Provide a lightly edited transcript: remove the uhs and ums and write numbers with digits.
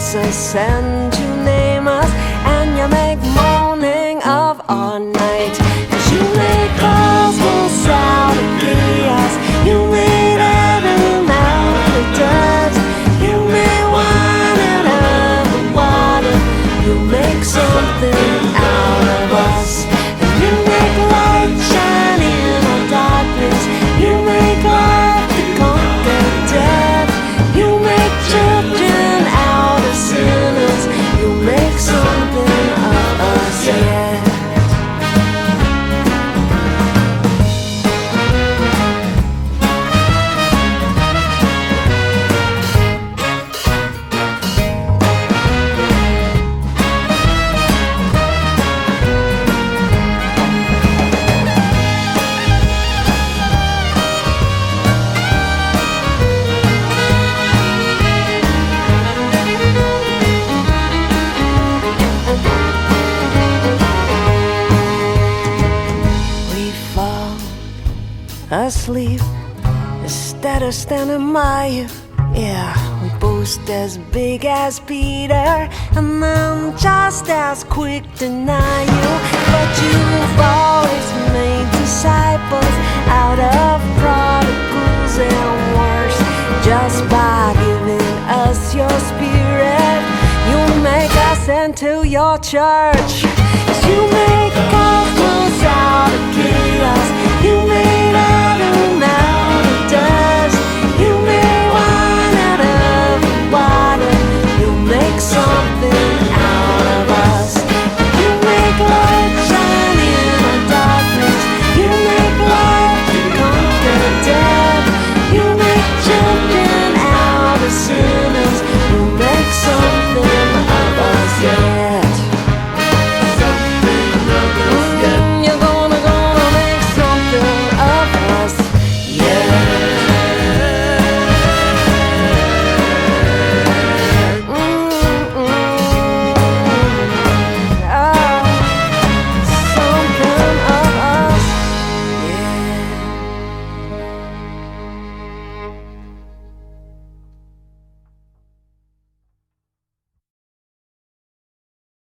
us a sin to name us, and you make morning of our night. 'Cause you make cosmos out of chaos, you made heaven out of dust, you made wine out of water, you make something out of us. And you make light shine in our darkness, you make life to conquer death, you make children out of sinners, you make something of us yet. Asleep instead of standing by you. Yeah, we boast as big as Peter, and I'm just as quick to deny you. But you've always made disciples out of prodigals and worse. Just by giving us your spirit, you make us into your church. 'Cause you make cosmos out of chaos, you make